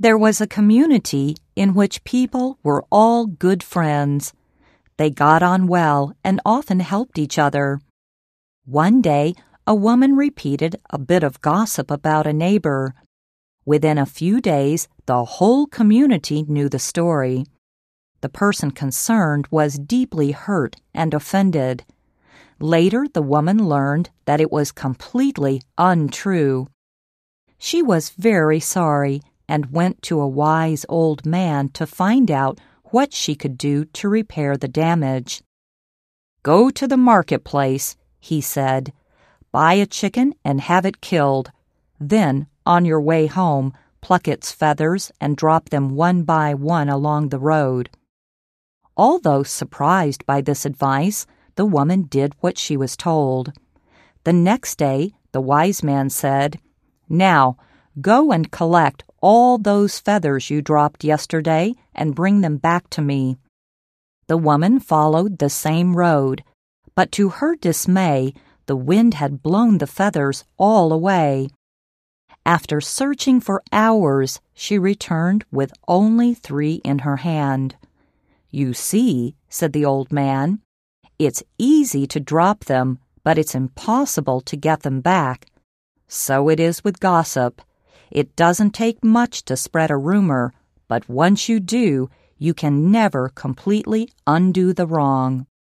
There was a community in which people were all good friends. They got on well and often helped each other. One day, a woman repeated a bit of gossip about a neighbor. Within a few days, the whole community knew the story. The person concerned was deeply hurt and offended. Later, the woman learned that it was completely untrue. She was very sorry and went to a wise old man to find out what she could do to repair the damage. "Go to the marketplace," he said. "Buy a chicken and have it killed. Then, on your way home, pluck its feathers and drop them one by one along the road." Although surprised by this advice, the woman did what she was told. The next day, the wise man said, "Now, go and collect all those feathers you dropped yesterday and bring them back to me." The woman followed the same road, but to her dismay, the wind had blown the feathers all away. After searching for hours, she returned with only 3 in her hand. "You see," said the old man, "it's easy to drop them, but it's impossible to get them back. So it is with gossip. It doesn't take much to spread a rumor, but once you do, you can never completely undo the wrong."